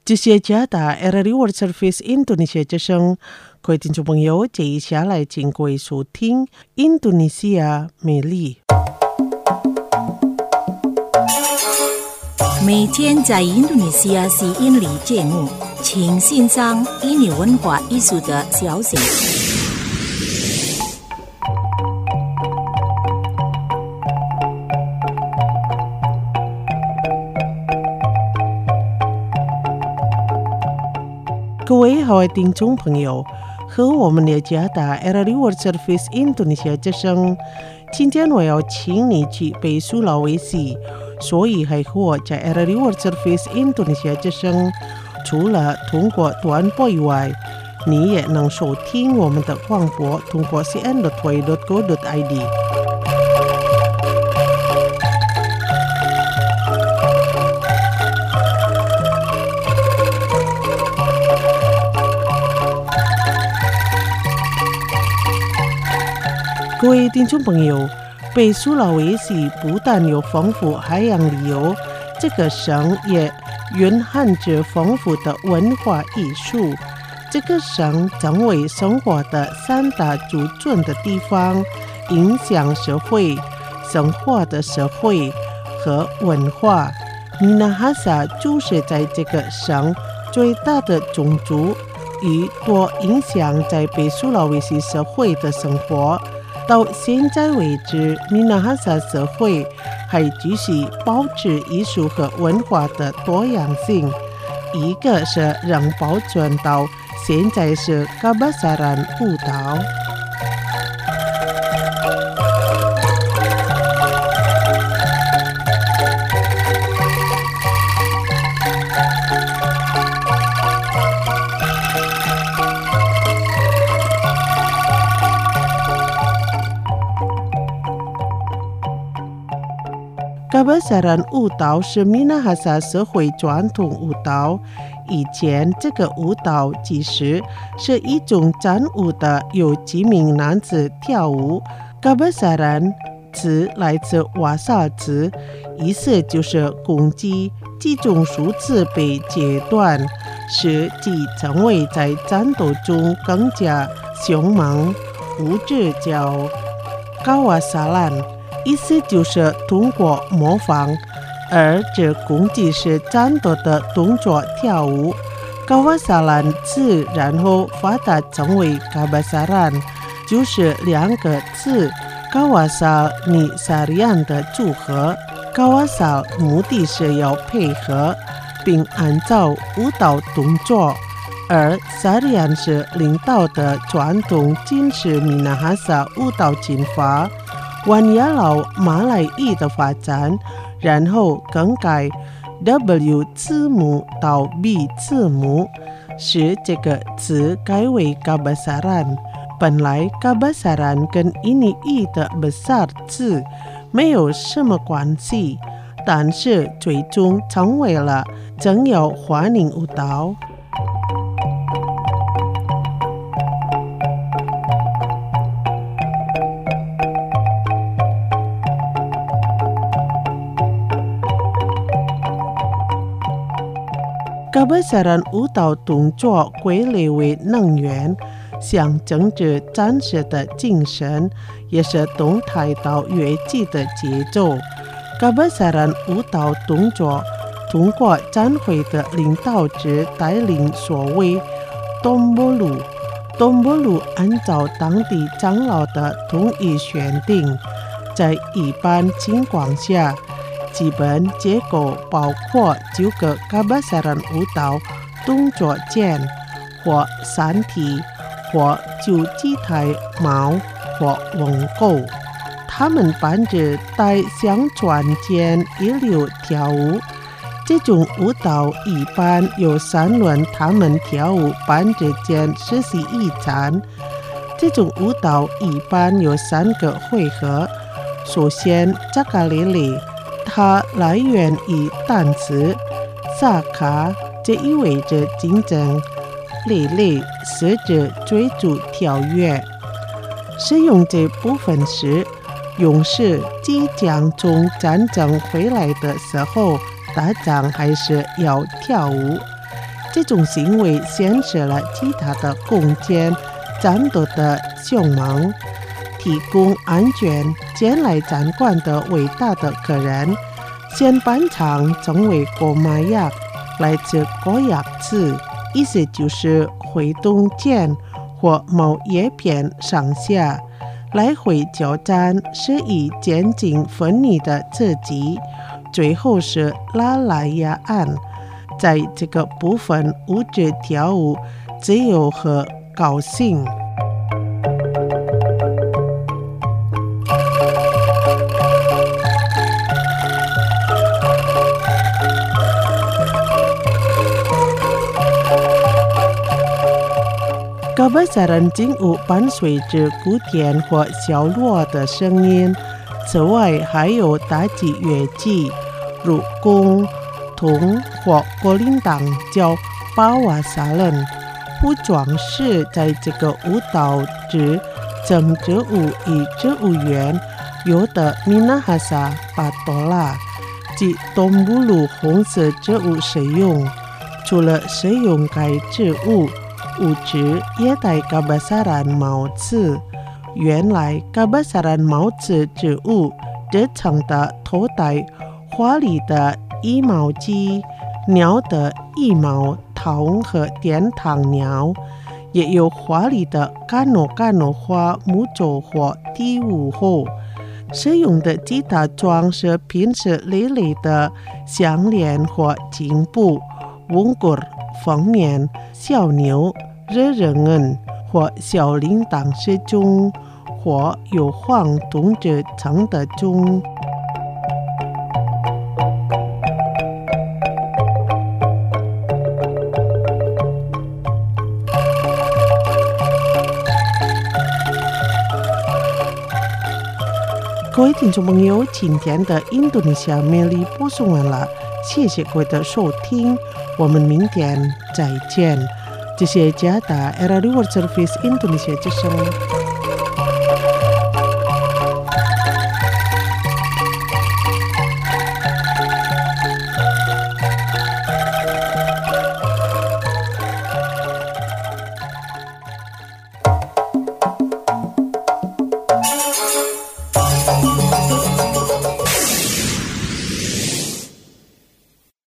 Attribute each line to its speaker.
Speaker 1: 这些加达 RRI World Service Indonesia 之声，各位听众朋友，接下来请各位收听印度尼西亚美丽。
Speaker 2: 每天在印度尼西亚吸引力节目，请欣赏印尼文化艺术的消息。
Speaker 1: 各位好，听众朋友，和我们的加达 RRI World Service Indonesia 之声，今天我要请你去北苏拉威西，所以还和我在 RRI World Service Indonesia 之声，除了通过短波以外，你也能收听我们的广播，通过 cn.wy.go.id。各位听众朋友，北苏拉威西不但有丰富海洋旅游，这个省也蕴含着丰富的文化艺术。这个省成为生活的三大主准的地方，影响社会生活的社会和文化。米纳哈萨就是在这个省最大的种族，与多影响在北苏拉威西社会的生活。到现在为止，米纳哈萨社会还继续保持艺术和文化的多样性。一个是仍保存到现在是嘎巴萨兰舞蹈。嘎巴萨兰舞蹈是米纳哈萨社会传统舞蹈。以前这个舞蹈其实是一种战舞的，有几名男子跳舞。嘎巴萨兰词来自瓦萨词，意思就是攻击，这种数字被截断，使其成为在战斗中更加凶猛。物质叫嘎瓦萨兰，意思就是通过模仿，而这攻击是战斗的动作跳舞。嘎瓦萨兰字然后发达成为嘎巴萨兰，就是两个字嘎瓦萨尼萨里安的组合。嘎瓦萨目的是要配合并按照舞蹈动作，而萨里安是领导的传统军事米纳哈萨舞蹈进法。完亚老马来语的发展，然后更改 W 字母到 B 字母，使这个字改为嘎巴萨兰。本来嘎巴萨兰跟印尼语的 besar 字没有什么关系，但是最终成为了重要欢迎舞蹈。嘎巴萨兰舞蹈动作归类为能源，象征着战士的精神，也是动态到乐器的节奏。嘎巴萨兰舞蹈动作通过战会的领导者带领所谓东波鲁，东波鲁按照当地长老的统一选定，在一般情况下，基本结构包括9个嘎巴萨兰舞蹈动作键或3体或9几台毛或龙狗，他们伴着带相传间一流跳舞。这种舞蹈一般有3轮，他们跳舞伴着间实习一场。这种舞蹈一般有3个回合。首先，扎卡雷雷，它来源于单词萨卡，这意味着竞争，雷雷是指追逐跳跃。使用这部分时，勇士即将从战争回来的时候，打仗还是要跳舞。 这种行为显示了吉他的攻坚战斗的凶猛，提供安全前来参观的伟大的客人。先班场成为国马亚，来自国亚字，意思就是挥动剑或某叶片上下，来回交战是以渐进分离的自己。最后是拉莱亚案，在这个部分物质跳舞自由和高兴。Kebesaran金舞伴随着古典或小锣的声音，此外还有打击乐器，如弓、铜或国铃铛叫巴瓦萨人。不装饰在这个舞蹈之整支舞以植物园有的米纳哈萨巴多拉及东布鲁红色植物使用。除了使用该植物，物质也带kebesaran帽子。原来kebesaran帽子植物日常的头戴华丽的羽毛机，鸟的羽毛糖和天堂鸟，也有华丽的干诺花木舟或第五后。使用的吉他装饰品是累累的项链或金布、翁果、封面、小牛、热人或小铃铛之中，或有晃动着唱的中。各位听众朋友，今天的印度尼西亚魅力播送完了，谢谢各位的收听，我们明天再见。这是加达 RRI World Service Indonesia 之声。